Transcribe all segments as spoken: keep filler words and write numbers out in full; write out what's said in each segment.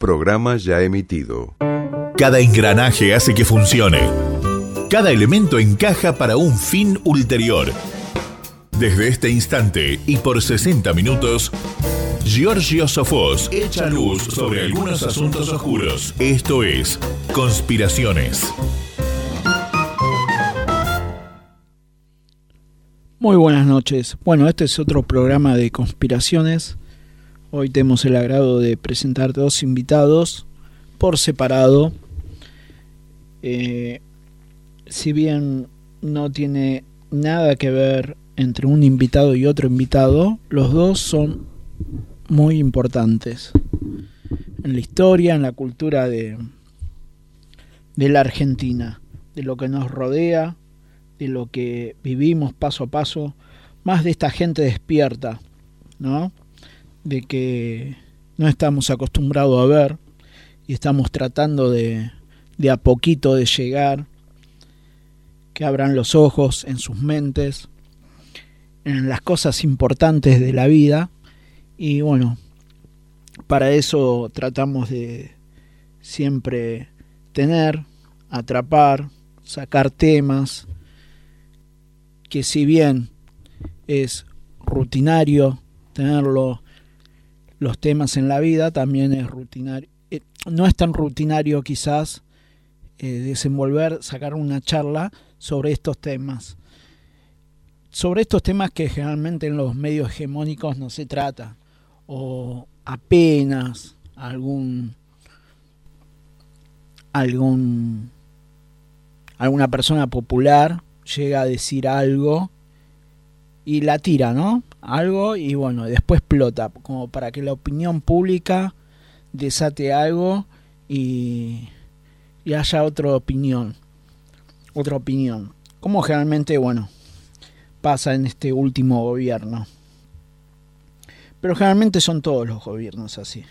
Programa ya emitido. Cada engranaje hace que funcione. Cada elemento encaja para un fin ulterior. Desde este instante y por sesenta minutos, Giorgio Sofós echa luz sobre algunos asuntos oscuros. Esto es Conspiraciones. Muy buenas noches. Bueno, este es otro programa de Conspiraciones. Hoy tenemos el agrado de presentar dos invitados por separado. Eh, si bien no tiene nada que ver entre un invitado y otro invitado, los dos son muy importantes en la historia, en la cultura de, de la Argentina, de lo que nos rodea, de lo que vivimos paso a paso, más de esta gente despierta, ¿no? De que no estamos acostumbrados a ver y estamos tratando de, de a poquito de llegar, que abran los ojos en sus mentes, en las cosas importantes de la vida. Y bueno, para eso tratamos de siempre tener, atrapar, sacar temas que, si bien es rutinario tenerlo, los temas en la vida, también es rutinario, eh, no es tan rutinario quizás eh, desenvolver, sacar una charla sobre estos temas, sobre estos temas que generalmente en los medios hegemónicos no se trata, o apenas algún algún alguna persona popular llega a decir algo y la tira, ¿no? Algo y bueno, después explota, como para que la opinión pública desate algo y, y haya otra opinión, otra opinión, como generalmente, bueno, pasa en este último gobierno. Pero generalmente son todos los gobiernos así.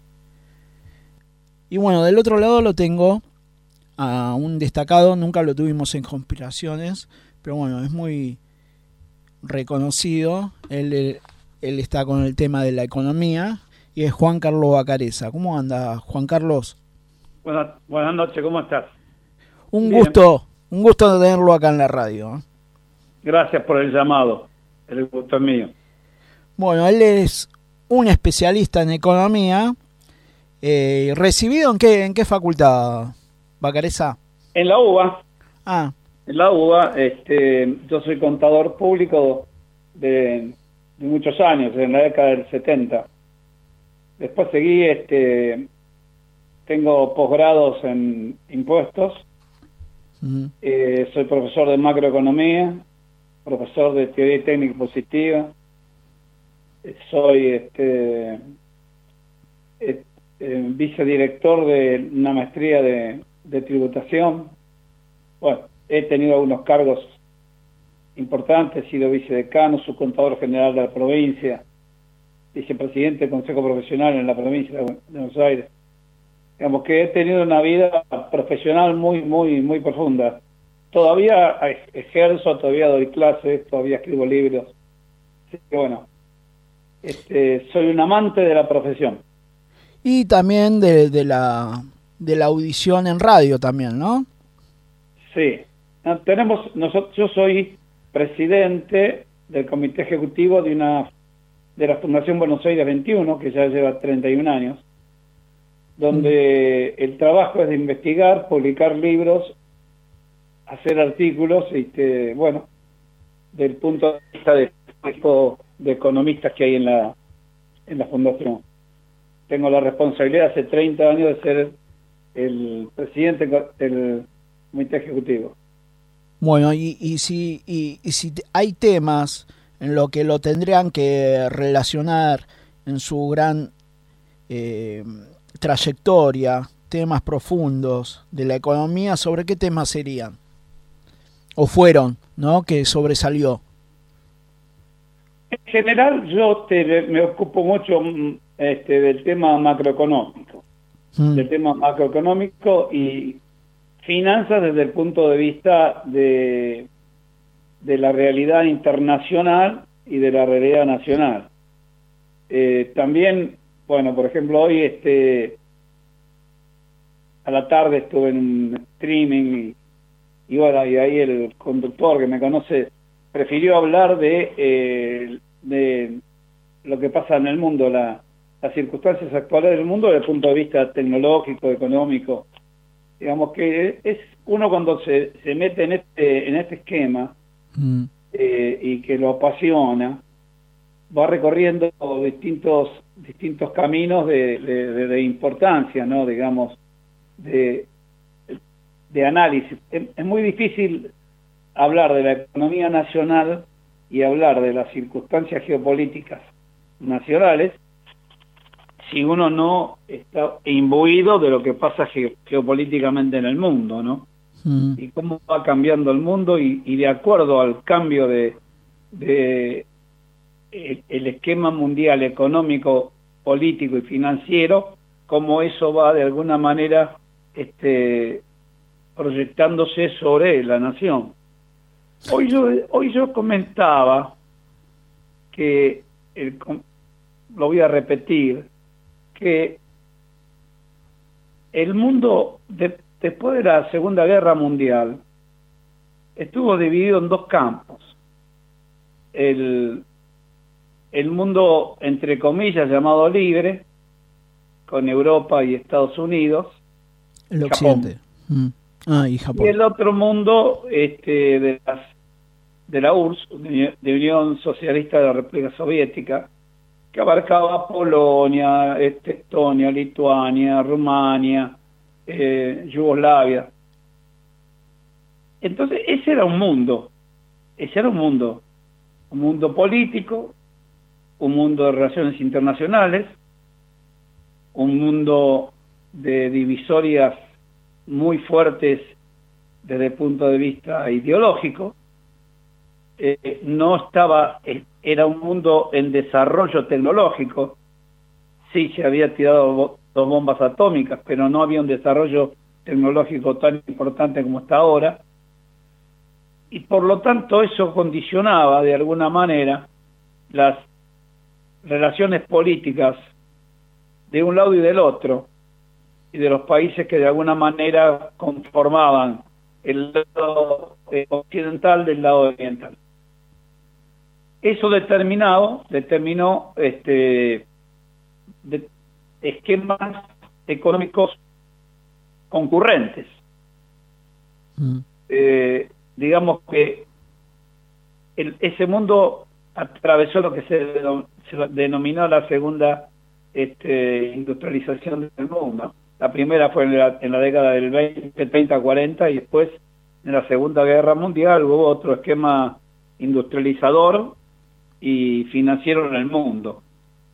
Y bueno, del otro lado lo tengo a un destacado, nunca lo tuvimos en Conspiraciones, pero bueno, es muy reconocido. Él, él, él está con el tema de la economía y es Juan Carlos Vacarezza. ¿Cómo anda, Juan Carlos? Buenas, buenas noches, ¿cómo estás? Un Bien. gusto, un gusto tenerlo acá en la radio, ¿eh? Gracias por el llamado, el gusto es mío. Bueno, él es un especialista en economía. Eh, ¿Recibido en qué, en qué facultad, Vacarezza? En la UBA. Ah. En la UBA, este, yo soy contador público de, de muchos años, en la década del setenta. Después seguí, este, tengo posgrados en impuestos. Uh-huh. Eh, soy profesor de macroeconomía, profesor de teoría y técnica positiva. Soy este, eh, eh, vicedirector de una maestría de, de tributación. Bueno, he tenido algunos cargos importantes, he sido vicedecano, subcontador general de la provincia, vicepresidente del Consejo Profesional en la provincia de Buenos Aires. Digamos que he tenido una vida profesional muy, muy, muy profunda. Todavía ejerzo, todavía doy clases, todavía escribo libros. Así que bueno, este, soy un amante de la profesión. Y también de, de la de la audición en radio también, ¿no? Sí. Tenemos, nosotros, yo soy presidente del comité ejecutivo de una de la Fundación Buenos Aires veintiuno, que ya lleva treinta y un años, donde mm. el trabajo es de investigar, publicar libros, hacer artículos, y que, bueno, del punto de vista de, de economistas que hay en la en la fundación. Tengo la responsabilidad hace treinta años de ser el presidente del comité ejecutivo. Bueno, y, y si y, y si hay temas en lo que lo tendrían que relacionar en su gran eh, trayectoria, temas profundos de la economía, ¿sobre qué temas serían? O fueron, ¿no? Que sobresalió. En general, yo te, me ocupo mucho este, del tema macroeconómico, mm. del tema macroeconómico y finanzas desde el punto de vista de, de la realidad internacional y de la realidad nacional. Eh, también, bueno, por ejemplo, hoy este a la tarde estuve en un streaming y, y bueno, y ahí el conductor que me conoce prefirió hablar de, eh, de lo que pasa en el mundo, la, las circunstancias actuales del mundo desde el punto de vista tecnológico, económico. Digamos que es uno cuando se, se mete en este, en este esquema mm. eh, y que lo apasiona, va recorriendo distintos distintos caminos de, de, de, de importancia, ¿no? Digamos, de, de análisis. Es, es muy difícil hablar de la economía nacional y hablar de las circunstancias geopolíticas nacionales si uno no está imbuido de lo que pasa ge geopolíticamente en el mundo, ¿no? Mm. Y cómo va cambiando el mundo y, y de acuerdo al cambio de, de el, el esquema mundial económico, político y financiero, cómo eso va de alguna manera este, proyectándose sobre la nación. Hoy yo, hoy yo comentaba que, el, lo voy a repetir, que el mundo, de, después de la Segunda Guerra Mundial, estuvo dividido en dos campos. El, el mundo, entre comillas, llamado libre, con Europa y Estados Unidos. El occidente. Mm. Ah, y Japón. Y el otro mundo este, de, las, de la U R S S, de Unión Socialista de la República Soviética, que abarcaba Polonia, este, Estonia, Lituania, Rumania, eh, Yugoslavia. Entonces, ese era un mundo, ese era un mundo, un mundo político, un mundo de relaciones internacionales, un mundo de divisorias muy fuertes desde el punto de vista ideológico. Eh, no estaba, eh, era un mundo en desarrollo tecnológico. Sí, se había tirado bo dos bombas atómicas, pero no había un desarrollo tecnológico tan importante como está ahora. Y por lo tanto eso condicionaba de alguna manera las relaciones políticas de un lado y del otro, y de los países que de alguna manera conformaban el lado occidental del lado oriental. Eso determinado, determinó este, de, esquemas económicos concurrentes. Mm. Eh, digamos que el, ese mundo atravesó lo que se, se denominó la segunda este, industrialización del mundo. La primera fue en la, en la década del veinte, treinta, cuarenta, y después en la Segunda Guerra Mundial hubo otro esquema industrializador y financiero en el mundo.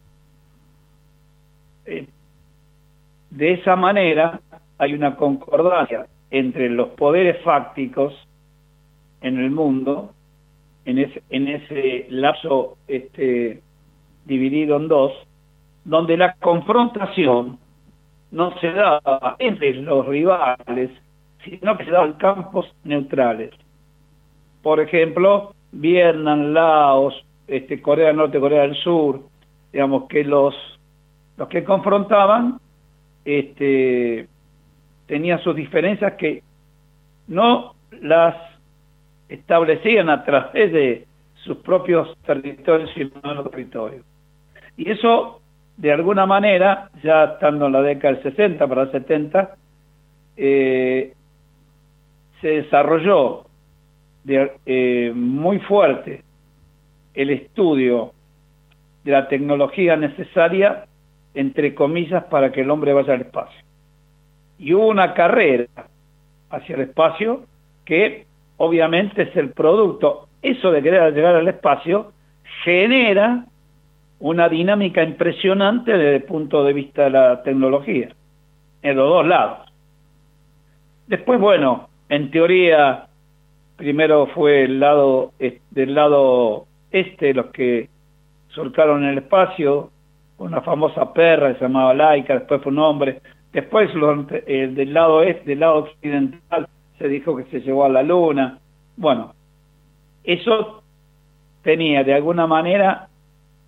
Eh, de esa manera hay una concordancia entre los poderes fácticos en el mundo, en ese, en ese lapso este, dividido en dos, donde la confrontación no se daba entre los rivales, sino que se daba en campos neutrales. Por ejemplo, Vietnam, Laos, este, Corea del Norte, Corea del Sur, digamos que los, los que confrontaban este, tenían sus diferencias que no las establecían a través de sus propios territorios y no los territorios. Y eso, de alguna manera, ya estando en la década del sesenta para el setenta, eh, se desarrolló de, eh, muy fuerte el estudio de la tecnología necesaria, entre comillas, para que el hombre vaya al espacio. Y hubo una carrera hacia el espacio que obviamente es el producto. Eso de querer llegar al espacio genera una dinámica impresionante desde el punto de vista de la tecnología, en los dos lados. Después, bueno, en teoría, primero fue el lado del lado este, los que surcaron el espacio, una famosa perra que se llamaba Laika, después fue un hombre. Después, los, eh, del lado este, del lado occidental, se dijo que se llevó a la luna. Bueno, eso tenía de alguna manera,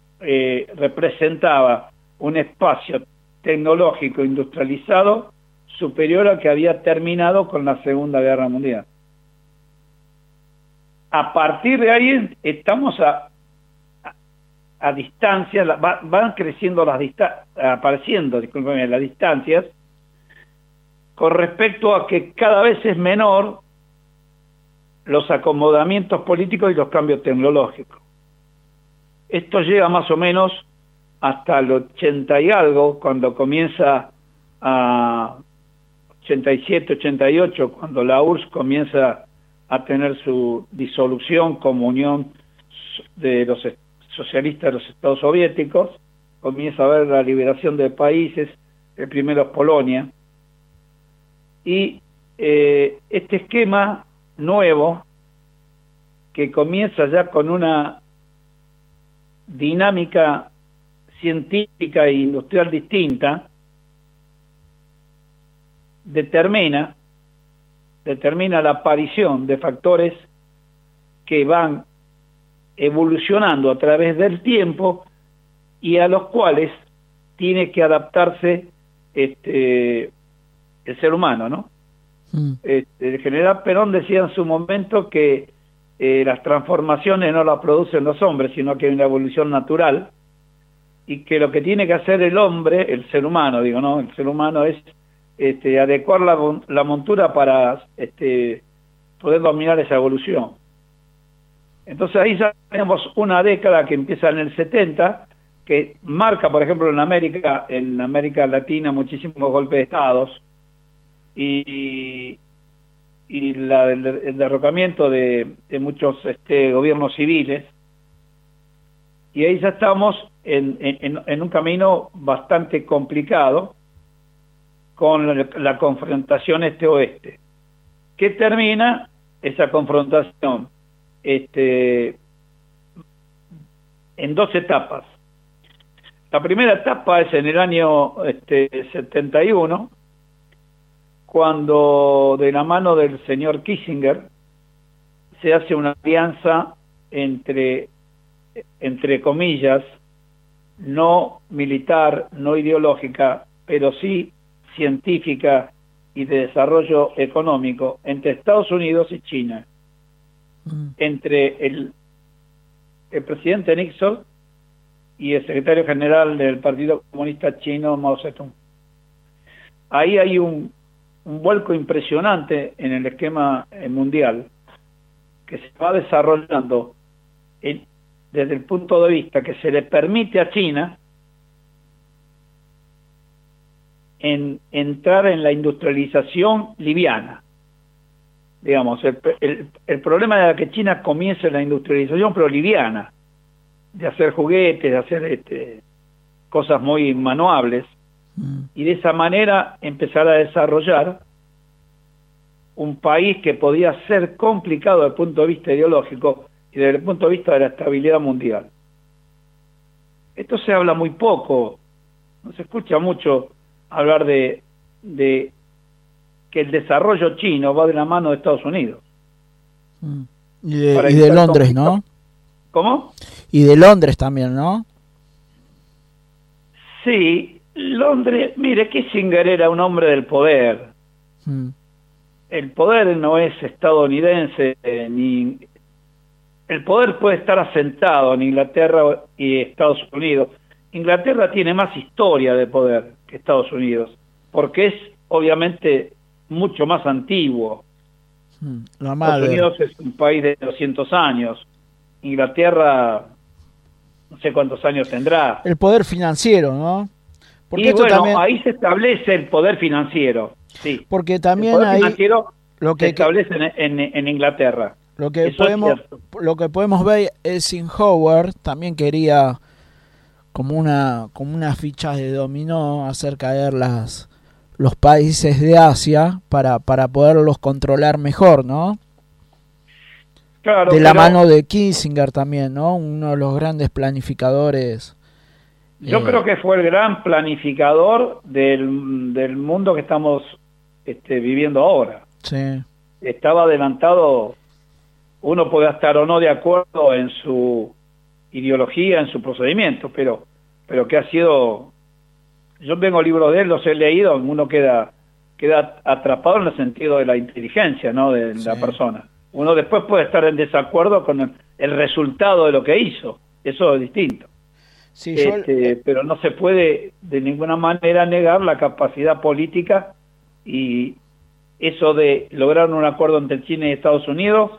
eh, representaba un espacio tecnológico industrializado superior al que había terminado con la Segunda Guerra Mundial. A partir de ahí estamos a, a, a distancia, va, van creciendo las distancias, apareciendo, discúlpeme, las distancias, con respecto a que cada vez es menor los acomodamientos políticos y los cambios tecnológicos. Esto llega más o menos hasta el ochenta y algo, cuando comienza a ochenta y siete, ochenta y ocho, cuando la U R S S comienza a tener su disolución como unión de los socialistas de los Estados soviéticos, comienza a haber la liberación de países, el primero es Polonia, y eh, este esquema nuevo, que comienza ya con una dinámica científica e industrial distinta, determina determina la aparición de factores que van evolucionando a través del tiempo y a los cuales tiene que adaptarse este el ser humano, ¿no? Mm. Este, el general Perón decía en su momento que eh, las transformaciones no las producen los hombres, sino que hay una evolución natural, y que lo que tiene que hacer el hombre, el ser humano, digo, ¿no? El ser humano es este, adecuar la, la montura para este, poder dominar esa evolución. Entonces ahí ya tenemos una década que empieza en el setenta, que marca, por ejemplo, en América, en América Latina, muchísimos golpes de estados, y, y la, el, el derrocamiento de, de muchos este, gobiernos civiles, y ahí ya estamos en, en, en un camino bastante complicado con la, la confrontación este-oeste, que termina esa confrontación este, en dos etapas. La primera etapa es en el año este, setenta y uno, cuando de la mano del señor Kissinger se hace una alianza entre, entre comillas, no militar, no ideológica, pero sí científica y de desarrollo económico, entre Estados Unidos y China, mm. entre el, el presidente Nixon y el secretario general del Partido Comunista Chino, Mao Zedong. Ahí hay un, un vuelco impresionante en el esquema mundial que se va desarrollando en, desde el punto de vista que se le permite a China en entrar en la industrialización liviana. Digamos, el, el, el problema era que China comience la industrialización, pero liviana, de hacer juguetes, de hacer este, cosas muy manuables, mm. y de esa manera empezar a desarrollar un país que podía ser complicado desde el punto de vista ideológico y desde el punto de vista de la estabilidad mundial. Esto se habla muy poco, no se escucha mucho hablar de, de que el desarrollo chino va de la mano de Estados Unidos. Mm. Y de, y de Londres, ¿no? ¿Cómo? Y de Londres también, ¿no? Sí, Londres, mire, Kissinger era un hombre del poder. Mm. El poder no es estadounidense, eh, ni... El poder puede estar asentado en Inglaterra y Estados Unidos. Inglaterra tiene más historia de poder que Estados Unidos, porque es obviamente mucho más antiguo. Mm, Estados Unidos es un país de doscientos años. Inglaterra, no sé cuántos años tendrá. El poder financiero, ¿no? Porque y esto bueno, también... ahí se establece el poder financiero, sí. Porque también el poder ahí financiero lo que se establece en, en, en Inglaterra. Lo que Eso podemos lo que podemos ver es Eisenhower también quería como una como una ficha de dominó hacer caer las los países de Asia para para poderlos controlar mejor, ¿no? Claro, de la pero, mano de Kissinger también, ¿no? Uno de los grandes planificadores. Yo eh, creo que fue el gran planificador del, del mundo que estamos este, viviendo ahora. Sí. Estaba adelantado, uno puede estar o no de acuerdo en su ideología, en su procedimiento, pero, pero que ha sido... Yo tengo libros de él, los he leído, uno queda queda atrapado en el sentido de la inteligencia, ¿no? De sí. la persona. Uno después puede estar en desacuerdo con el, el resultado de lo que hizo, eso es distinto. Sí, este, yo... Pero no se puede de ninguna manera negar la capacidad política y eso de lograr un acuerdo entre China y Estados Unidos,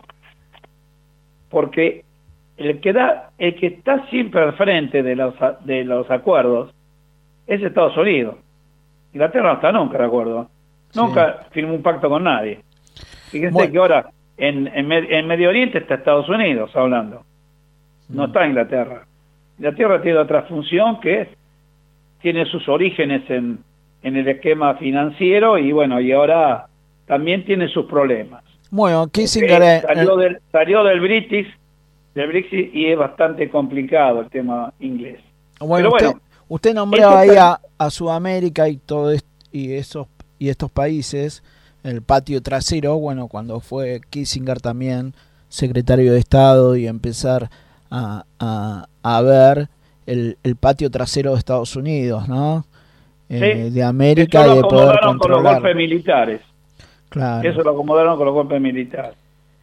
porque el que da, el que está siempre al frente de los de los acuerdos es Estados Unidos. Inglaterra no está nunca de acuerdo, nunca sí. firmó un pacto con nadie. Fíjense bueno. que ahora en, en, en Medio Oriente está Estados Unidos hablando, no está Inglaterra. Inglaterra tiene otra función que tiene sus orígenes en, en el esquema financiero y bueno, y ahora también tiene sus problemas. Bueno, Kissinger eh, salió, del, salió del British, del Brexit y es bastante complicado el tema inglés. Bueno, Pero bueno, usted, usted nombraba ahí a, a Sudamérica y todo esto, y esos y estos países, el patio trasero, bueno, cuando fue Kissinger también secretario de Estado y empezar a, a, a ver el, el patio trasero de Estados Unidos, ¿no? Eh, sí, de América y de poder controlar. Con los golpes militares. Claro. Eso lo acomodaron con los golpes militares.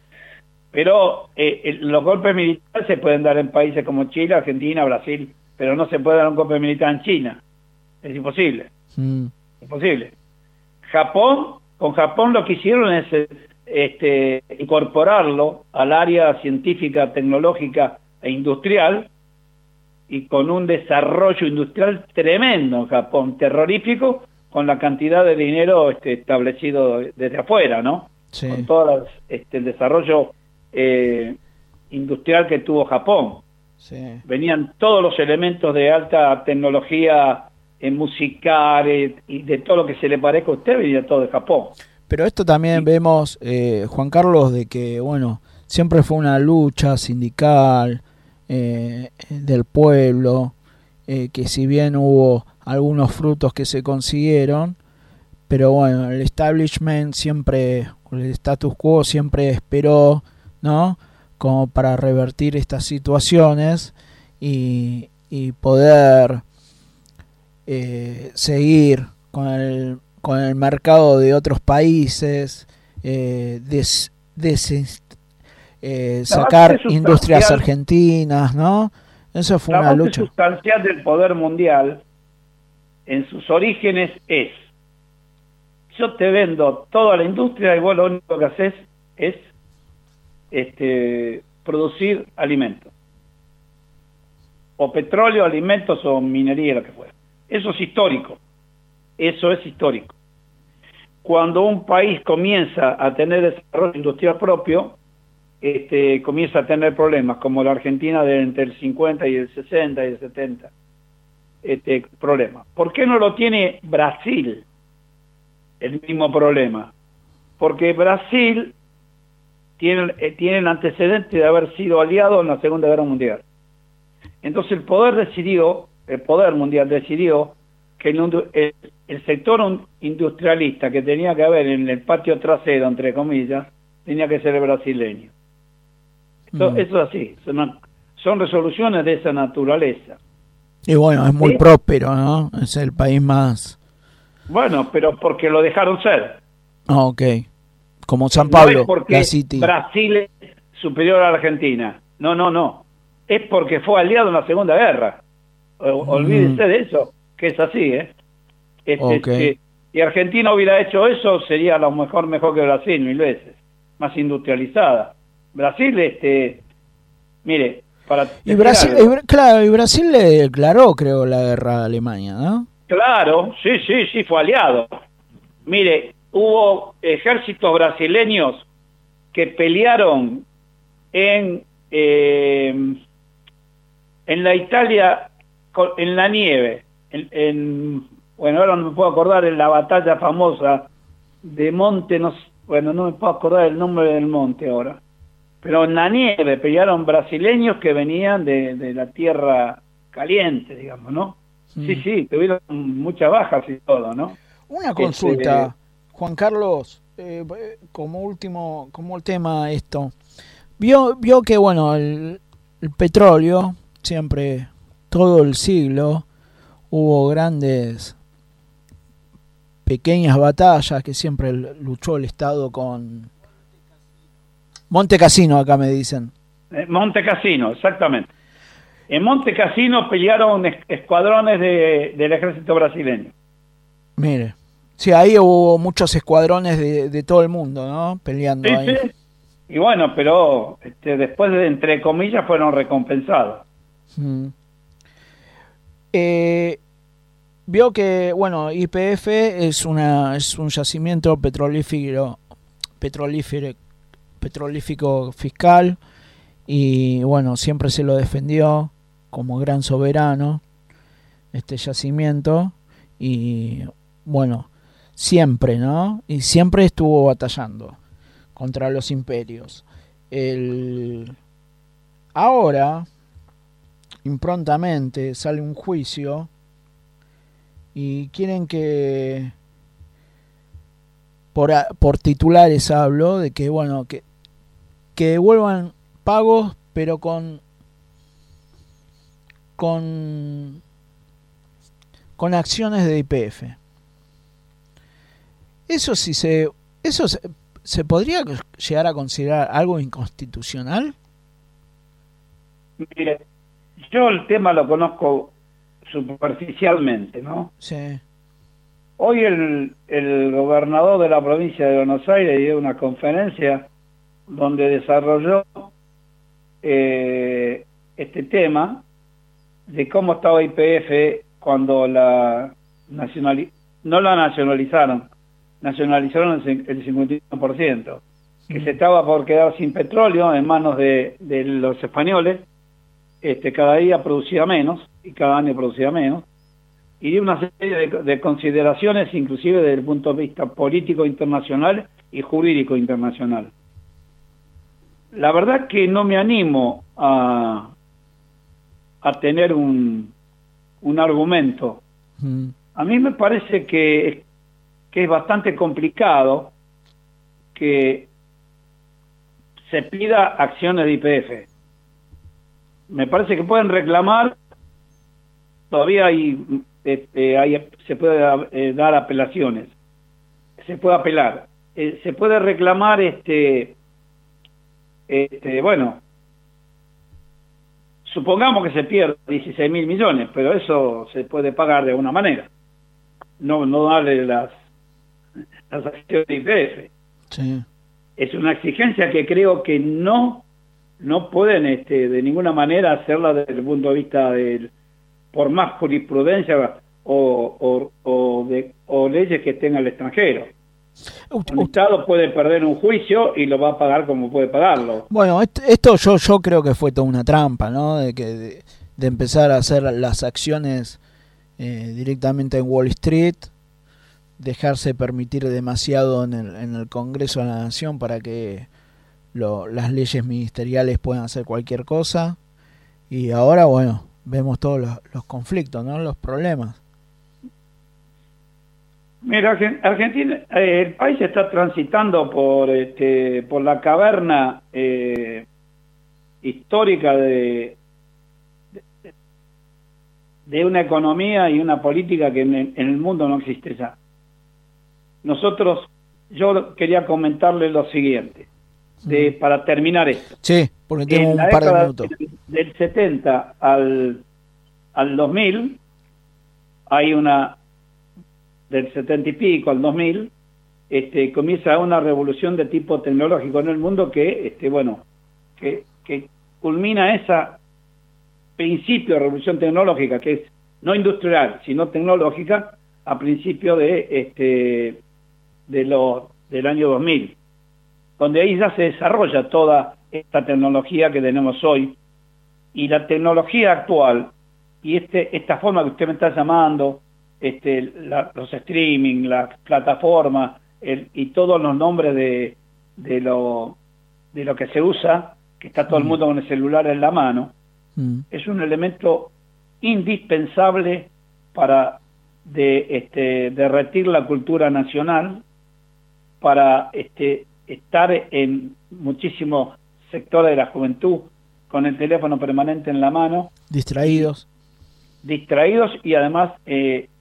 Pero eh, eh, los golpes militares se pueden dar en países como Chile, Argentina, Brasil, pero no se puede dar un golpe militar en China. Es imposible. Mm. Imposible. Japón, con Japón lo que hicieron es este, incorporarlo al área científica, tecnológica e industrial, y con un desarrollo industrial tremendo en Japón, terrorífico, con la cantidad de dinero este, establecido desde afuera, ¿no? Sí. Con todo este, el desarrollo eh, industrial que tuvo Japón. Sí. Venían todos los elementos de alta tecnología en musicales y de todo lo que se le parezca a usted, venía todo de Japón. Pero esto también sí. vemos, eh, Juan Carlos, de que, bueno, siempre fue una lucha sindical eh, del pueblo, eh, que si bien hubo algunos frutos que se consiguieron, pero bueno, el establishment siempre, el status quo siempre esperó, ¿no? Como para revertir estas situaciones y, y poder eh, seguir con el, con el mercado de otros países, eh, des, des, eh, sacar industrias argentinas, ¿no? Eso fue una lucha. La base sustancial del poder mundial en sus orígenes es: yo te vendo toda la industria y vos lo único que haces es este, producir alimentos. O petróleo, alimentos o minería, lo que fuera. Eso es histórico. Eso es histórico. Cuando un país comienza a tener desarrollo industrial propio, este, comienza a tener problemas, como la Argentina de entre el cincuenta y el sesenta y el setenta. Este problema. ¿Por qué no lo tiene Brasil? El mismo problema. Porque Brasil tiene, eh, tiene el antecedente de haber sido aliado en la Segunda Guerra Mundial. Entonces el poder decidió, el poder mundial decidió que el, el, el sector industrialista que tenía que haber en el patio trasero, entre comillas, tenía que ser el brasileño. Esto, mm. Eso es así, son, son resoluciones de esa naturaleza. Y bueno, es muy ¿Sí? próspero, ¿no? Es el país más... Bueno, pero porque lo dejaron ser. Ah, ok. Como San Pablo, no es porque la City. Brasil es superior a la Argentina. No, no, no. Es porque fue aliado en la Segunda Guerra. Olvídense mm. de eso, que es así, ¿eh? Este, okay. Si, si Argentina hubiera hecho eso, sería a lo mejor mejor que Brasil, mil veces. Más industrializada. Brasil, este... Mire... Para y Brasil, y, claro, y Brasil le declaró, creo, la guerra a Alemania, ¿no? Claro, sí, sí, sí, fue aliado. Mire, hubo ejércitos brasileños que pelearon en eh, en la Italia, en la nieve, en, en, bueno, ahora no me puedo acordar, en la batalla famosa de Monte, no, bueno, no me puedo acordar el nombre del monte ahora. Pero en la nieve pelearon brasileños que venían de, de la tierra caliente, digamos, ¿no? Mm. Sí, sí, tuvieron muchas bajas y todo, ¿no? Una consulta, este, Juan Carlos, eh, como último, como el tema esto. Vio, vio que, bueno, el, el petróleo, siempre, todo el siglo, hubo grandes pequeñas batallas que siempre luchó el Estado con... Monte Cassino, acá me dicen. Eh, Monte Cassino, exactamente. En Monte Cassino pelearon es, escuadrones de, del ejército brasileño. Mire, sí, ahí hubo muchos escuadrones de, de todo el mundo, ¿no? Peleando sí, ahí. Sí. Y bueno, pero este, después, de, entre comillas, fueron recompensados. Mm. Eh, vio que, bueno, Y P F es una es un yacimiento petrolífero, petrolífero, petrolífico fiscal, y bueno, siempre se lo defendió como gran soberano este yacimiento, y bueno, siempre, ¿no? Y siempre estuvo batallando contra los imperios. El... Ahora, improntamente, sale un juicio y quieren que, por, por titulares hablo, de que, bueno, que, que devuelvan pagos, pero con con con acciones de Y P F. Eso sí se eso se, se podría llegar a considerar algo inconstitucional. Mire, yo el tema lo conozco superficialmente, ¿no? Sí. Hoy el, el gobernador de la provincia de Buenos Aires dio una conferencia donde desarrolló eh, este tema de cómo estaba Y P F cuando la nacionali no la nacionalizaron, nacionalizaron el, el cincuenta y uno por ciento, que se estaba por quedar sin petróleo en manos de, de los españoles. Este, cada día producía menos y cada año producía menos, y dio una serie de, de consideraciones, inclusive desde el punto de vista político internacional y jurídico internacional. La verdad que no me animo a, a tener un, un argumento. Mm. A mí me parece que, que es bastante complicado que se pida acciones de Y P F. Me parece que pueden reclamar, todavía hay, este, hay se puede eh, dar apelaciones, se puede apelar, eh, se puede reclamar, este, este, bueno, supongamos que se pierde dieciséis mil millones, pero eso se puede pagar de alguna manera, no, no darle las, las acciones de Y P F. Sí. Es una exigencia que creo que no no pueden este, de ninguna manera hacerla desde el punto de vista del, por más jurisprudencia o, o, o, de, o leyes que tenga el extranjero. Un Estado puede perder un juicio y lo va a pagar como puede pagarlo. Bueno, esto, esto yo yo creo que fue toda una trampa, ¿no? De que de, de empezar a hacer las acciones eh, directamente en Wall Street, dejarse permitir demasiado en el, en el Congreso de la Nación para que Lo, las leyes ministeriales pueden hacer cualquier cosa, y ahora, bueno, vemos todos los, los conflictos, ¿no? Los problemas. Mira, Argentina, eh, el país está transitando por este, por la caverna eh, histórica de, de de una economía y una política que en el, en el mundo no existe ya. Nosotros, yo quería comentarles lo siguiente. De, para terminar esto. Sí, porque tengo un par de minutos. Del, del setenta al, al dos mil, hay una, del setenta y pico al dos mil, este, comienza una revolución de tipo tecnológico en el mundo que, este, bueno, que, que culmina esa principio de revolución tecnológica, que es no industrial, sino tecnológica, a principio de, este, de lo, del año dos mil. Donde ahí ya se desarrolla toda esta tecnología que tenemos hoy, y la tecnología actual, y este esta forma que usted me está llamando, este la, los streaming, las plataformas, el, y todos los nombres de, de, lo, de lo que se usa, que está todo mm. el mundo con el celular en la mano, mm. es un elemento indispensable para de, este, derretir la cultura nacional, para este estar en muchísimos sectores de la juventud con el teléfono permanente en la mano. Distraídos. Distraídos y además eh,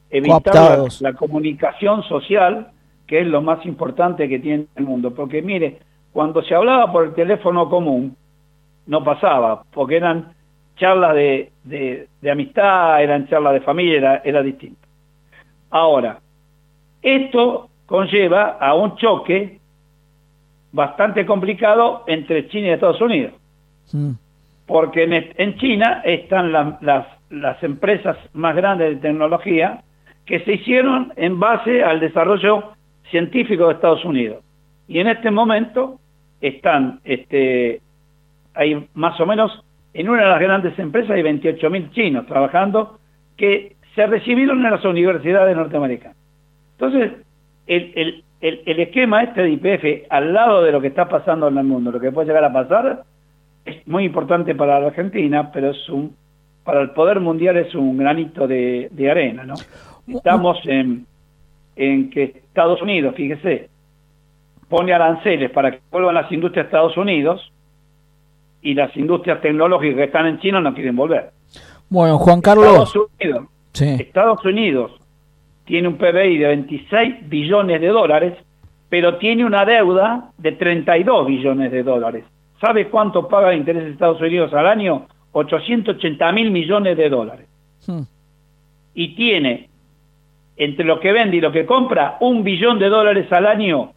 evitar la, Cooptados. la comunicación social, que es lo más importante que tiene el mundo. Porque mire, cuando se hablaba por el teléfono común, no pasaba, porque eran charlas de, de, de amistad, eran charlas de familia, era, era distinto. Ahora, esto conlleva a un choque bastante complicado entre China y Estados Unidos. Mm. Porque en, en China están la, las, las empresas más grandes de tecnología que se hicieron en base al desarrollo científico de Estados Unidos. Y en este momento están, este, hay más o menos, en una de las grandes empresas hay veintiocho mil chinos trabajando que se recibieron en las universidades norteamericanas. Entonces, el, el, el, el esquema este de Y P F, al lado de lo que está pasando en el mundo, lo que puede llegar a pasar, es muy importante para la Argentina, pero es un, para el poder mundial es un granito de, de arena, ¿no? Estamos en, en que Estados Unidos, fíjese, pone aranceles para que vuelvan las industrias de Estados Unidos y las industrias tecnológicas que están en China no quieren volver. Bueno, Juan Carlos. Estados Unidos, sí. Estados Unidos tiene un P B I de veintiséis billones de dólares, pero tiene una deuda de treinta y dos billones de dólares. ¿Sabe cuánto paga de intereses Estados Unidos al año? ochocientos ochenta mil millones de dólares. Hmm. Y tiene, entre lo que vende y lo que compra, un billón de dólares al año,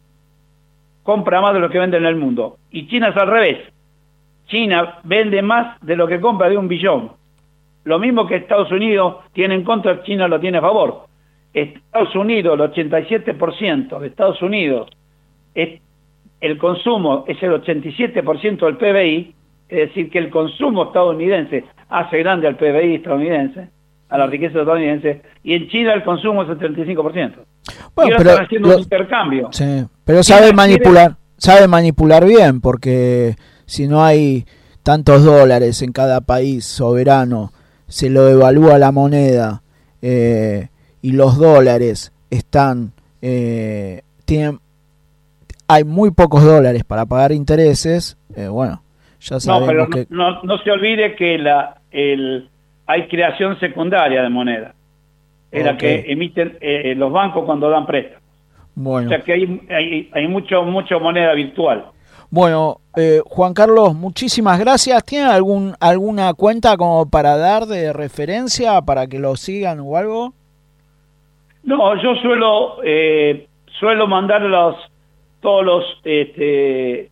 compra más de lo que vende en el mundo. Y China es al revés. China vende más de lo que compra de un billón. Lo mismo que Estados Unidos tiene en contra, China lo tiene a favor. Estados Unidos, el ochenta y siete por ciento de Estados Unidos, es, el consumo es el ochenta y siete por ciento del P B I, es decir, que el consumo estadounidense hace grande al P B I estadounidense, a la riqueza estadounidense, y en China el consumo es el treinta y cinco por ciento. Bueno, y ahora pero están haciendo lo, un intercambio. Sí, pero sabe China manipular, quiere... sabe manipular bien, porque si no hay tantos dólares en cada país soberano, se lo devalúa la moneda, eh, y los dólares están, eh, tienen, hay muy pocos dólares para pagar intereses, eh, bueno, ya sabemos no, pero que... no, no, no se olvide que la, el, hay creación secundaria de moneda, es la Okay. que emiten eh, los bancos cuando dan préstamos. Bueno. O sea que hay, hay, hay mucho, mucho moneda virtual. Bueno, eh, Juan Carlos, muchísimas gracias. ¿Tiene algún alguna cuenta como para dar de referencia para que lo sigan o algo? No, yo suelo eh, suelo mandar los todos los este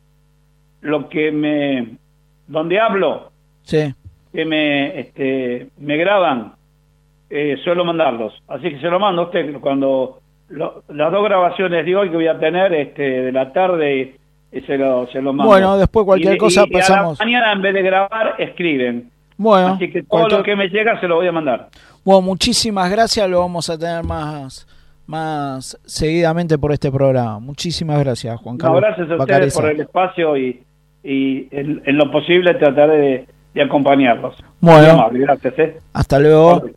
lo que me donde hablo, sí, que me este me graban, eh, suelo mandarlos. Así que se lo mando a usted cuando lo, las dos grabaciones de hoy que voy a tener este de la tarde. Se lo, se lo mando. Bueno, después cualquier y, cosa y, y pasamos. a la mañana en vez de grabar, escriben. Bueno, así que todo cualquier... lo que me llega se lo voy a mandar. Bueno, muchísimas gracias, lo vamos a tener más más seguidamente por este programa. Muchísimas gracias, Juan Carlos. No, gracias a Bacareza. ustedes por el espacio y, y en, en lo posible trataré de, de acompañarlos. Bueno, amable, gracias. ¿eh? Hasta luego. Vale.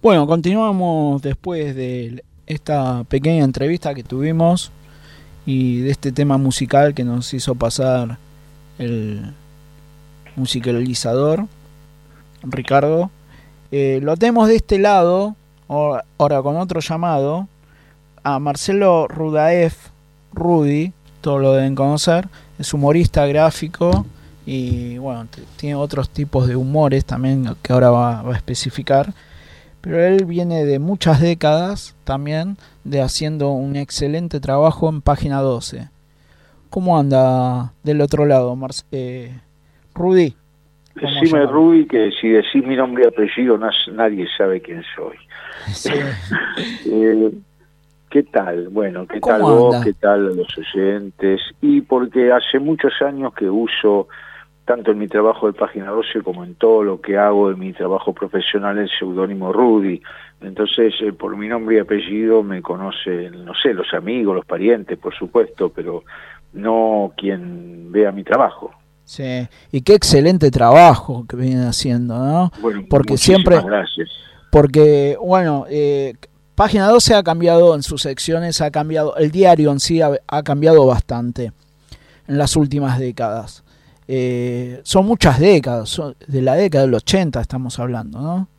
Bueno, continuamos después de esta pequeña entrevista que tuvimos y de este tema musical que nos hizo pasar el musicalizador Ricardo. Eh, lo tenemos de este lado, ahora con otro llamado, a Marcelo Rudaev, Rudy, todos lo deben conocer, es humorista gráfico y bueno, t- tiene otros tipos de humores también que ahora va, va a especificar, pero él viene de muchas décadas también de haciendo un excelente trabajo en Página doce. ¿Cómo anda del otro lado, Marce- eh, Rudy? Decime, Rudy, que si decís mi nombre y apellido nas- nadie sabe quién soy. Sí. eh, ¿Qué tal? Bueno, ¿qué tal ¿Cómo vos? anda? ¿Qué tal los oyentes? Y porque hace muchos años que uso, tanto en mi trabajo de Página doce como en todo lo que hago en mi trabajo profesional, el seudónimo Rudy. Entonces, eh, por mi nombre y apellido me conocen, no sé, los amigos, los parientes, por supuesto, pero no quien vea mi trabajo. Sí, y qué excelente trabajo que viene haciendo, ¿no? Bueno, porque muchísimas siempre, gracias. porque, bueno, eh, Página doce ha cambiado en sus secciones, ha cambiado, el diario en sí ha, ha cambiado bastante en las últimas décadas. Eh, son muchas décadas, son de la década del ochenta estamos hablando, ¿no?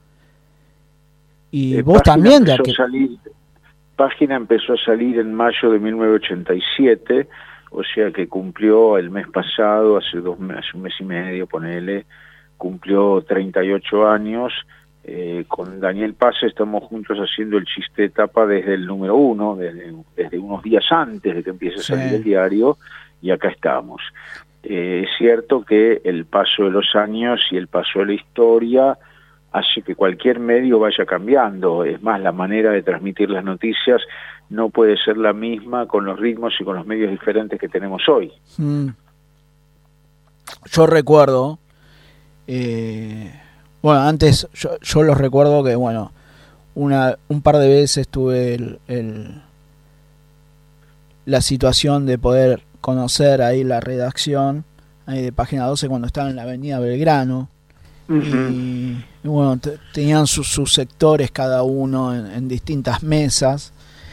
Y Eh, vos Página también de empezó aquel... a salir, Página empezó a salir en mayo de mil novecientos ochenta y siete, o sea que cumplió el mes pasado, hace dos meses, un mes y medio, ponele, cumplió treinta y ocho años. Eh, con Daniel Paz estamos juntos haciendo el chiste de tapa desde el número uno, desde, desde unos días antes de que empiece a salir Sí. el diario, y acá estamos. Eh, es cierto que el paso de los años y el paso de la historia hace que cualquier medio vaya cambiando. Es más, la manera de transmitir las noticias no puede ser la misma con los ritmos y con los medios diferentes que tenemos hoy. Mm. Yo recuerdo, eh, bueno, antes yo, yo los recuerdo que, bueno, una un par de veces tuve el, el, la situación de poder conocer ahí la redacción ahí de Página doce cuando estaba en la avenida Belgrano. Uh-huh. Y, y bueno, te, tenían sus, sus sectores cada uno en, en distintas mesas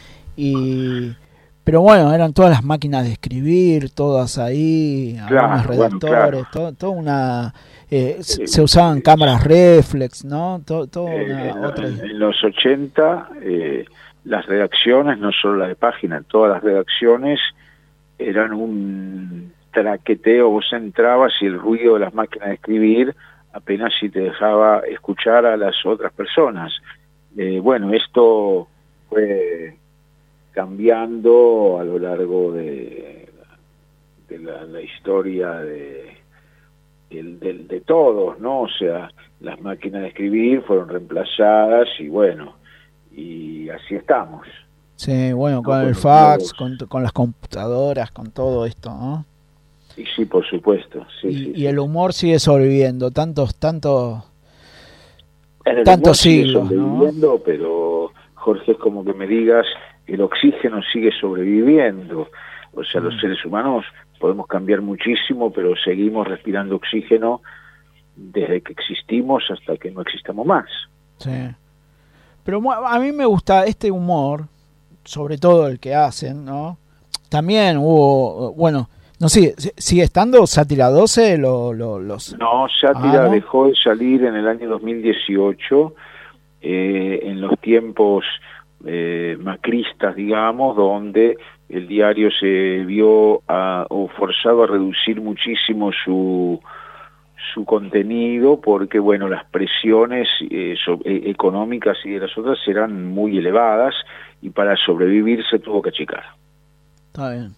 y pero bueno, eran todas las máquinas de escribir, todas ahí, Claro, algunos bueno, redactores, claro. todo, todo una eh, se, Eh, se usaban eh, cámaras reflex, ¿no? Todo, todo Eh, una en, otra. en- en los ochenta, eh, las redacciones, no solo la de Página, todas las redacciones eran un traqueteo. Vos entrabas y el ruido de las máquinas de escribir apenas si te dejaba escuchar a las otras personas. Eh, bueno, esto fue cambiando a lo largo de, de la, la historia de, de, de, de todos, ¿no? O sea, las máquinas de escribir fueron reemplazadas y bueno, y así estamos. Sí, bueno, No, con con el los fax, nuevos. con, con las computadoras, con todo esto, ¿no? Y sí, por supuesto. Sí, y sí, y sí. el humor sigue sobreviviendo, tantos, tantos, En el tantos humor sigue siglos, ¿no? sobreviviendo, pero Jorge, es como que me digas, el oxígeno sigue sobreviviendo. O sea, Mm. los seres humanos podemos cambiar muchísimo, pero seguimos respirando oxígeno desde que existimos hasta que no existamos más. Sí. Pero mu- a mí me gusta este humor, sobre todo el que hacen, ¿no? También hubo, bueno, no sé, si- sigue estando Sátira doce, lo, lo- los... No, Sátira Ah, ¿no? dejó de salir en el año dos mil dieciocho, eh, en los tiempos eh, macristas, digamos, donde el diario se vio a, o forzado a reducir muchísimo su su contenido porque, bueno, las presiones eh, so, eh, económicas y de las otras eran muy elevadas y para sobrevivir se tuvo que achicar. Está bien.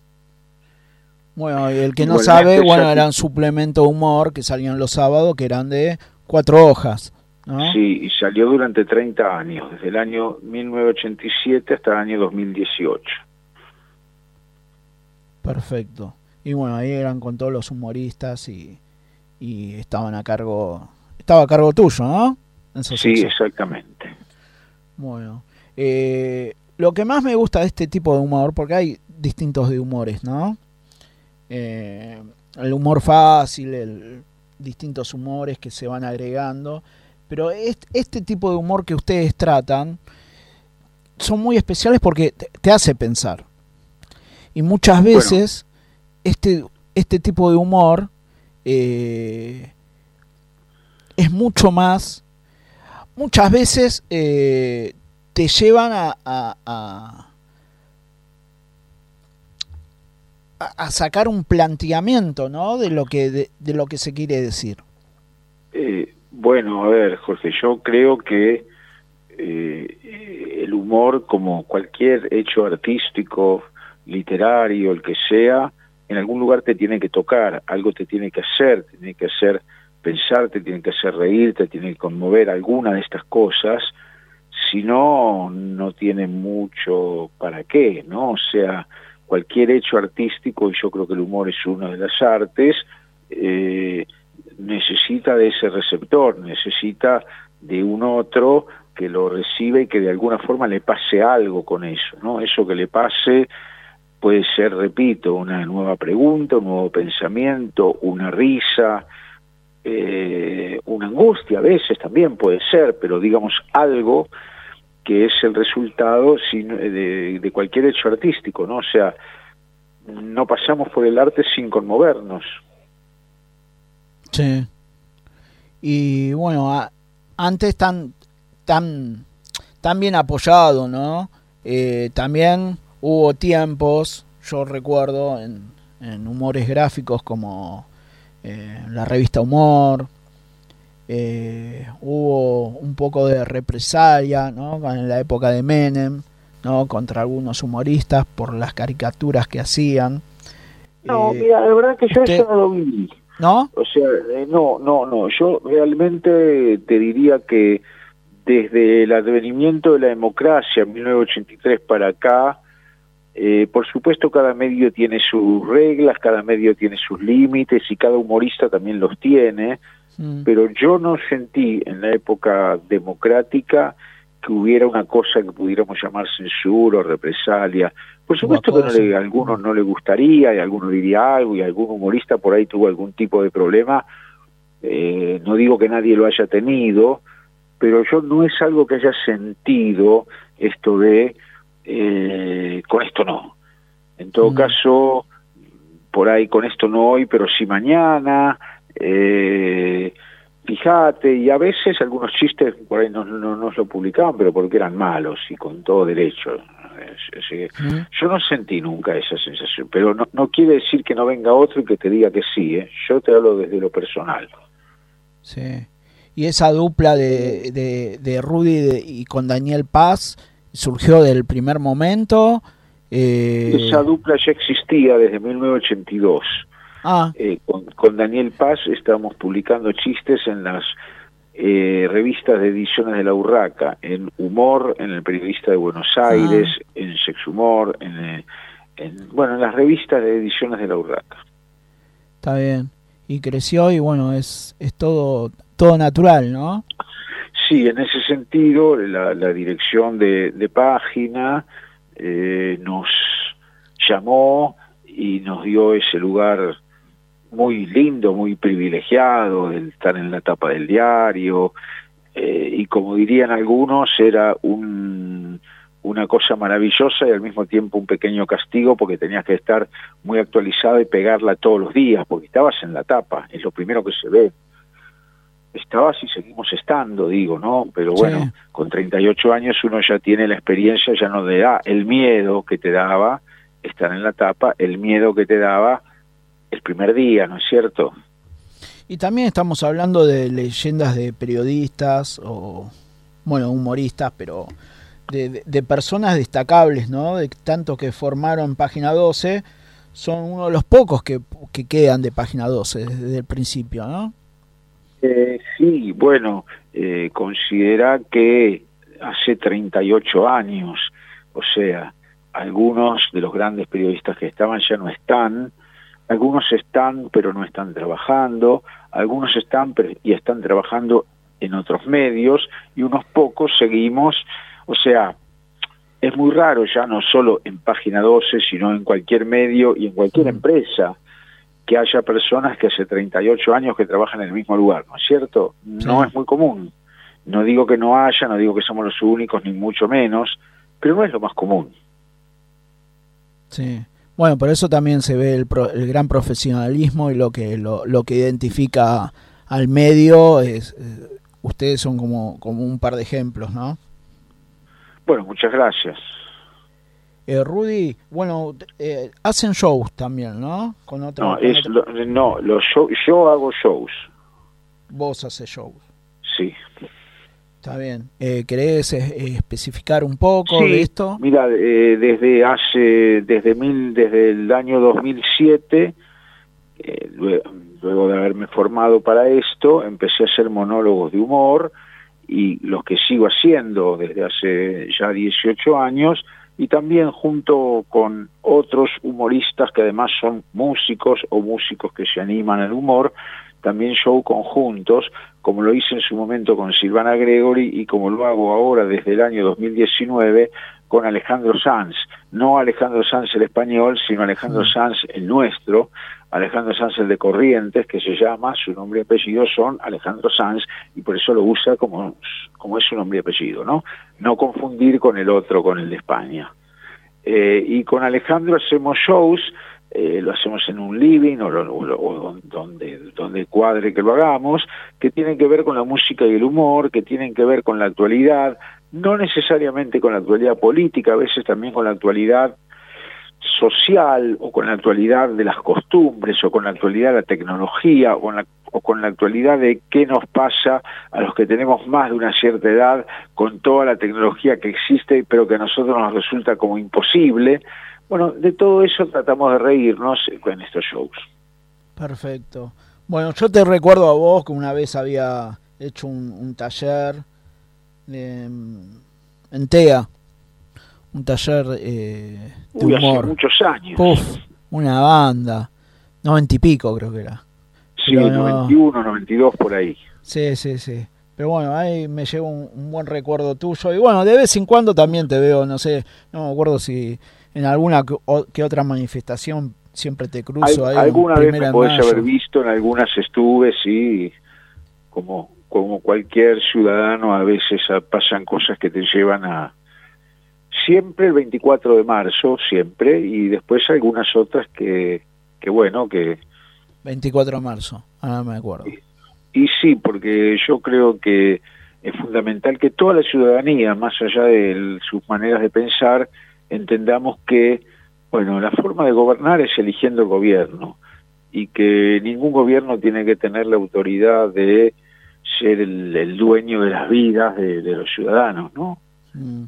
Bueno, y el que no Igualmente, sabe, bueno, Sati- eran suplemento humor que salían los sábados, que eran de cuatro hojas, ¿no? Sí, y salió durante treinta años, desde el año mil novecientos ochenta y siete hasta el año dos mil dieciocho. Perfecto. Y bueno, ahí eran con todos los humoristas y, y estaban a cargo, estaba a cargo tuyo, ¿no? En esos Sí, secciones. exactamente. Bueno, eh, lo que más me gusta de este tipo de humor, porque hay distintos de humores, ¿no? Eh, el humor fácil, el, distintos humores que se van agregando, pero este, este tipo de humor que ustedes tratan son muy especiales porque te, te hace pensar. Y muchas veces bueno. este, este tipo de humor eh, es mucho más, muchas veces eh, te llevan a, a, a, a sacar un planteamiento, ¿no? de lo que de, de lo que se quiere decir. Eh, bueno, a ver, Jorge, yo creo que eh, el humor, como cualquier hecho artístico, literario, el que sea, en algún lugar te tiene que tocar, algo te tiene que hacer, te tiene que hacer pensar, te tiene que hacer reír, te tiene que conmover, alguna de estas cosas, si no, no tiene mucho para qué, ¿no? O sea, cualquier hecho artístico, y yo creo que el humor es una de las artes, eh, necesita de ese receptor, necesita de un otro que lo recibe y que de alguna forma le pase algo con eso, ¿no? Eso que le pase puede ser, repito, una nueva pregunta, un nuevo pensamiento, una risa, eh, una angustia a veces también puede ser, pero digamos algo que es el resultado sin, de, de cualquier hecho artístico, ¿no? O sea, no pasamos por el arte sin conmovernos. Sí. Y bueno, a, antes tan, tan, tan bien apoyado, ¿no? Eh, también hubo tiempos, yo recuerdo, en, en humores gráficos como eh, la revista Humor, eh, hubo un poco de represalia, ¿no? En la época de Menem, ¿no? Contra algunos humoristas por las caricaturas que hacían. No, eh, mira, la verdad que yo usted, eso no lo vi. ¿No? O sea, eh, no, no, no, yo realmente te diría que desde el advenimiento de la democracia en mil novecientos ochenta y tres para acá, eh, por supuesto cada medio tiene sus reglas, cada medio tiene sus límites y cada humorista también los tiene, mm. pero yo no sentí en la época democrática que hubiera una cosa que pudiéramos llamar censura o represalia. Por supuesto que no le, a algunos no le gustaría, y a algunos diría algo, y algún humorista por ahí tuvo algún tipo de problema. Eh, no digo que nadie lo haya tenido, pero yo no es algo que haya sentido esto de eh, con esto no. En todo mm. caso, por ahí con esto no hoy, pero sí mañana. Eh, fíjate, y a veces algunos chistes por ahí no, no, no lo publicaban, pero porque eran malos y con todo derecho. Así, ¿Mm? Yo no sentí nunca esa sensación, pero no, no quiere decir que no venga otro y que te diga que sí, ¿eh? Yo te hablo desde lo personal. Sí. Y esa dupla de, de, de Rudy de, y con Daniel Paz surgió del primer momento. Eh... Esa dupla ya existía desde mil novecientos ochenta y dos. Ah. Eh, con, con Daniel Paz estábamos publicando chistes en las eh, revistas de ediciones de La Urraca, en Humor, en El Periodista de Buenos Aires, ah. en Sex Humor, en, en, bueno, en las revistas de ediciones de La Urraca. Está bien. Y creció y bueno, es, es todo, todo natural, ¿no? Sí, en ese sentido, la, la dirección de, de página eh, nos llamó y nos dio ese lugar muy lindo, muy privilegiado, de estar en la tapa del diario, eh, y como dirían algunos, era un, una cosa maravillosa y al mismo tiempo un pequeño castigo porque tenías que estar muy actualizado y pegarla todos los días, porque estabas en la tapa, es lo primero que se ve. Estabas y seguimos estando, digo, ¿no? Pero bueno, sí. Con treinta y ocho años uno ya tiene la experiencia, ya no le da el miedo que te daba estar en la tapa, el miedo que te daba el primer día, ¿no es cierto? Y también estamos hablando de leyendas de periodistas o, bueno, humoristas, pero de, de, de personas destacables, ¿no? De tanto que formaron Página doce, son uno de los pocos que, que quedan de Página doce desde el principio, ¿no? Eh, sí, bueno, eh, considera que hace treinta y ocho años, o sea, algunos de los grandes periodistas que estaban ya no están, algunos están pero no están trabajando, algunos están pero, y están trabajando en otros medios, y unos pocos seguimos, o sea, es muy raro ya no solo en Página doce, sino en cualquier medio y en cualquier empresa, que haya personas que hace treinta y ocho años que trabajan en el mismo lugar, ¿no es cierto? No sí. Es muy común. No digo que no haya, no digo que somos los únicos, ni mucho menos, pero no es lo más común. Sí. Bueno, por eso también se ve el, pro, el gran profesionalismo y lo que lo, lo que identifica al medio es eh, ustedes son como como un par de ejemplos, ¿no? Bueno, muchas gracias. Eh, Rudy, bueno, eh, hacen shows también, ¿no? Con otra, no, con es otra... Lo, no, los show, yo hago shows. Vos haces shows. Sí. Está bien. Eh, ¿Querés eh, especificar un poco sí, de esto? Mira, eh, desde hace, desde mil, desde el año dos mil siete, eh, luego, luego de haberme formado para esto, empecé a hacer monólogos de humor, y los que sigo haciendo desde hace ya dieciocho años, y también junto con otros humoristas que además son músicos o músicos que se animan al humor, también show conjuntos, como lo hice en su momento con Silvana Gregory y como lo hago ahora desde el año dos mil diecinueve con Alejandro Sanz. No Alejandro Sanz el español, sino Alejandro Mm. Sanz el nuestro, Alejandro Sanz el de Corrientes, que se llama, su nombre y apellido son Alejandro Sanz, y por eso lo usa como, como es su nombre y apellido, ¿no? No confundir con el otro, con el de España. Eh, y con Alejandro hacemos shows, eh, lo hacemos en un living o, lo, o, o donde, donde cuadre que lo hagamos, que tienen que ver con la música y el humor, que tienen que ver con la actualidad, no necesariamente con la actualidad política, a veces también con la actualidad social o con la actualidad de las costumbres o con la actualidad de la tecnología o con la, o con la actualidad de qué nos pasa a los que tenemos más de una cierta edad con toda la tecnología que existe pero que a nosotros nos resulta como imposible. Bueno, de todo eso tratamos de reírnos en estos shows. Perfecto. Bueno, yo te recuerdo a vos que una vez había hecho un, un taller de, en T E A, un taller eh, de Uy, humor. hace muchos años. Puf, una banda, noventa y pico creo que era. Sí, Pero noventa y uno, noventa y dos por ahí. Sí, sí, sí. Pero bueno, ahí me llevo un, un buen recuerdo tuyo. Y bueno, de vez en cuando también te veo, no sé, no me acuerdo si en alguna que, o, que otra manifestación siempre te cruzo. Al, ahí alguna vez me podés mayo. haber visto, en algunas estuve, sí, como, como cualquier ciudadano, a veces pasan cosas que te llevan a... Siempre el veinticuatro de marzo, siempre, y después algunas otras que, que bueno, que... veinticuatro de marzo, ahora me acuerdo. Y, y sí, porque yo creo que es fundamental que toda la ciudadanía, más allá de el, sus maneras de pensar, entendamos que, bueno, la forma de gobernar es eligiendo el gobierno, y que ningún gobierno tiene que tener la autoridad de ser el, el dueño de las vidas de, de los ciudadanos, ¿no? Mm.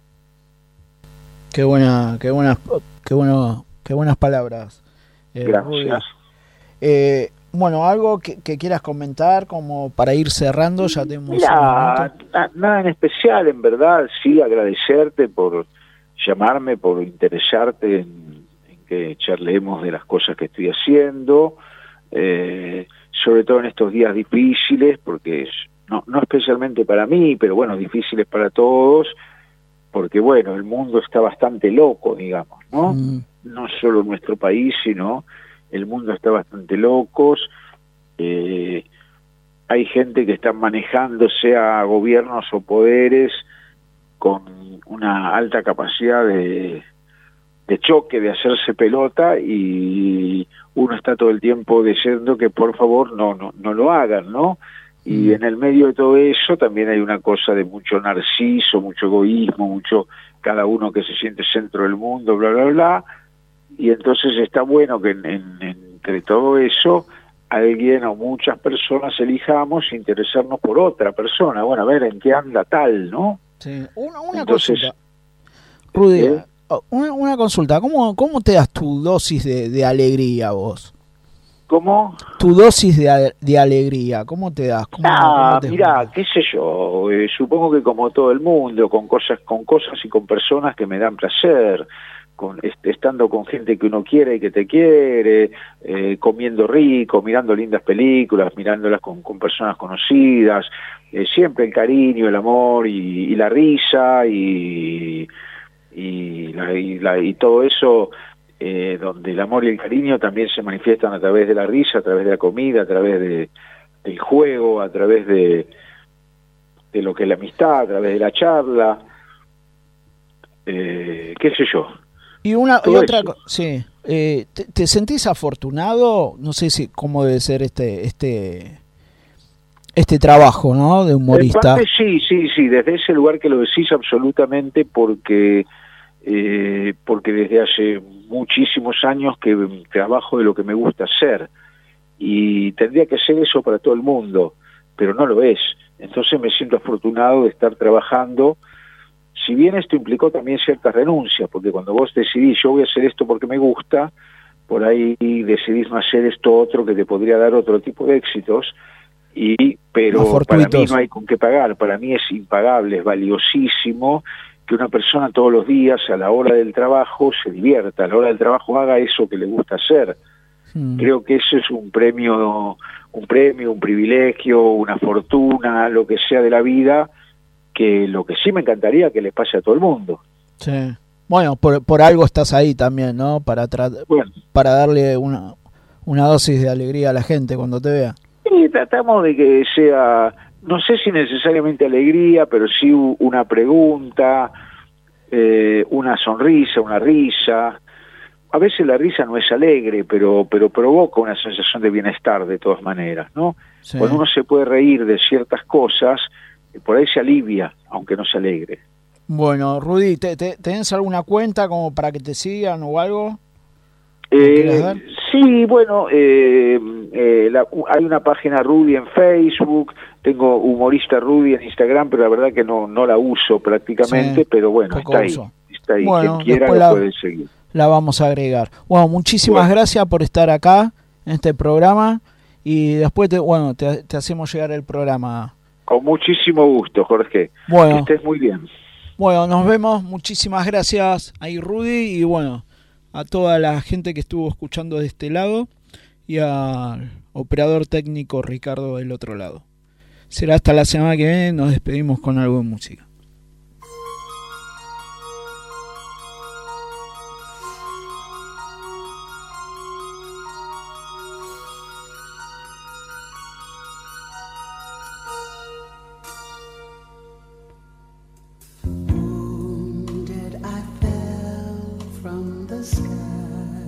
Qué buena, qué buenas, qué bueno, qué buenas palabras. Eh, Gracias. Eh, bueno, algo que, que quieras comentar como para ir cerrando, ya tenemos. Mira, na, nada en especial, en verdad, sí agradecerte por llamarme, por interesarte en, en que charlemos de las cosas que estoy haciendo, eh, sobre todo en estos días difíciles, porque es, no, no especialmente para mí, pero bueno, difíciles para todos, porque bueno, el mundo está bastante loco, digamos, ¿no? Mm. No solo nuestro país, sino el mundo está bastante loco, eh, hay gente que está manejando, sea gobiernos o poderes, con una alta capacidad de, de choque, de hacerse pelota, y uno está todo el tiempo diciendo que por favor no, no, no lo hagan, ¿no? Y mm. en el medio de todo eso también hay una cosa de mucho narciso, mucho egoísmo, mucho cada uno que se siente centro del mundo, bla, bla, bla, y entonces está bueno que en, en, entre todo eso alguien o muchas personas elijamos interesarnos por otra persona, bueno, a ver en qué anda tal, ¿no? Sí, una, una entonces, consulta. Rudy, ¿eh? una, una consulta, ¿cómo, cómo te das tu dosis de, de alegría vos? ¿Cómo? Tu dosis de, de alegría, ¿cómo te das? ¿Cómo, ah, cómo te mirá, qué sé yo, eh, supongo que como todo el mundo, con cosas, con cosas y con personas que me dan placer, con, est estando con gente que uno quiere y que te quiere, eh, comiendo rico, mirando lindas películas, mirándolas con, con personas conocidas, eh, siempre el cariño, el amor y, y la risa y, y, la, y, la, y todo eso, eh, donde el amor y el cariño también se manifiestan a través de la risa, a través de la comida, a través de, del juego, a través de de lo que es la amistad, a través de la charla, eh, qué sé yo. Y una y Todo otra eso. co- sí, eh, ¿te, te sentís afortunado? No sé si cómo debe ser este este este trabajo, ¿no? De En humorista. parte sí, sí, sí, desde ese lugar que lo decís absolutamente, porque eh, porque desde hace muchísimos años que trabajo de lo que me gusta hacer, y tendría que ser eso para todo el mundo, pero no lo es. Entonces me siento afortunado de estar trabajando, si bien esto implicó también ciertas renuncias, porque cuando vos decidís, yo voy a hacer esto porque me gusta, por ahí decidís no hacer esto otro que te podría dar otro tipo de éxitos, y pero Más para mí fortuitos. no hay con qué pagar, para mí es impagable, es valiosísimo que una persona todos los días a la hora del trabajo se divierta, a la hora del trabajo haga eso que le gusta hacer. Mm. Creo que ese es un premio, un premio, un privilegio, una fortuna, lo que sea de la vida, que lo que sí me encantaría que le pase a todo el mundo. Sí. Bueno, por, por algo estás ahí también, ¿no? Para tra- Bueno, para darle una una dosis de alegría a la gente cuando te vea. y tratamos de que sea, no sé si necesariamente alegría, pero sí u- una pregunta, eh, una sonrisa, una risa. A veces la risa no es alegre, pero pero provoca una sensación de bienestar de todas maneras, ¿no? Sí. Cuando uno se puede reír de ciertas cosas, eh, por ahí se alivia, aunque no se alegre. Bueno, Rudy, ¿te, te, ¿tenés alguna cuenta como para que te sigan o algo? quieres Eh, dar? sí, bueno, eh, eh, la- u- hay una página Rudy en Facebook, tengo Humorista Rudy en Instagram, pero la verdad que no no la uso prácticamente, Sí, pero bueno, poco está ahí, uso. está ahí, Bueno, quien quiera después lo la- puede seguir. La vamos a agregar. Bueno, muchísimas Bueno. gracias por estar acá en este programa y después te, bueno, te, te hacemos llegar el programa. Con muchísimo gusto, Jorge. Bueno. Que estés muy bien. Bueno, nos vemos. Muchísimas gracias ahí, Rudy, y bueno, a toda la gente que estuvo escuchando de este lado y al operador técnico Ricardo del otro lado. Será hasta la semana que viene. Nos despedimos con algo de música. Wounded, I fell from the sky.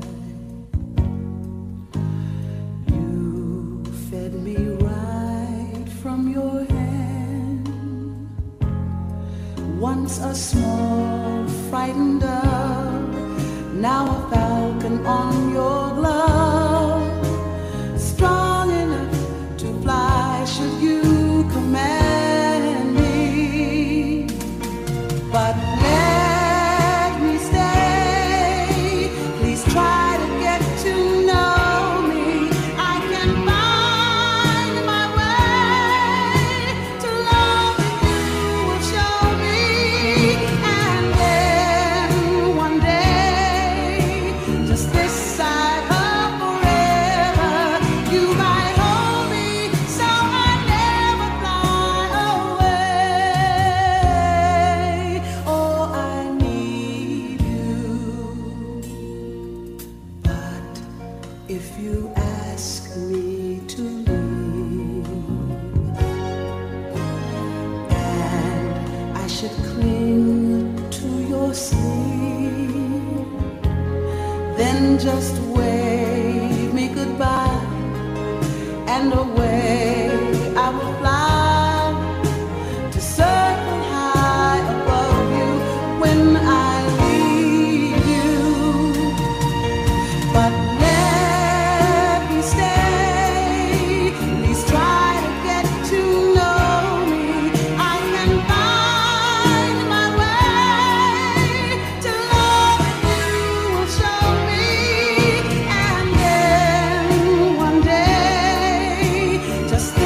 You fed me right from your hand. Once a small frightened dove, now a falcon on your glove. Strong enough to fly should you command me. But let me stay. Please try to get to know me. I can find my way to love you. Will show me, and then one day, just this side of forever, you might hold me so I never fly away. Oh, I need you. But if you ask me to leave, and I should cling to your sleeve, then just wave me goodbye, and away I will fly to circle high above you when I leave you. But let me stay. Please try to get to know me. I can find my way to love you. Will show me, and then one day, just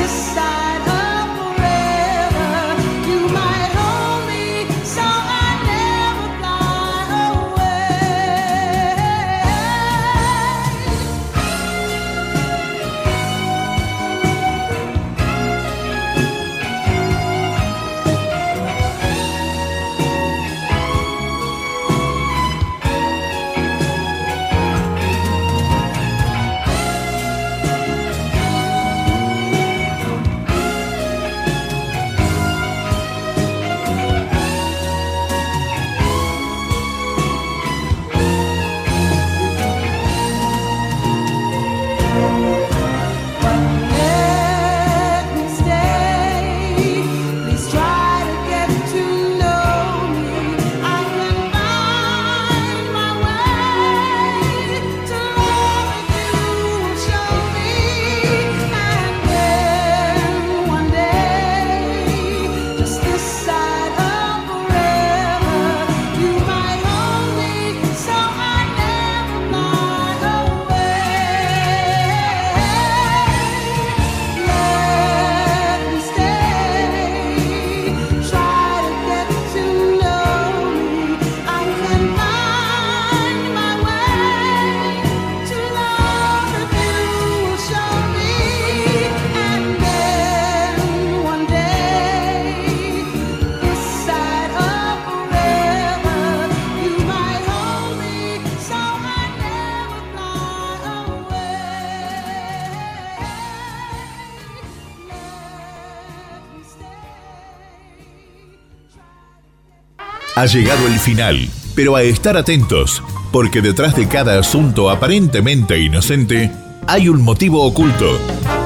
Ha llegado el final, pero a estar atentos, porque detrás de cada asunto aparentemente inocente hay un motivo oculto.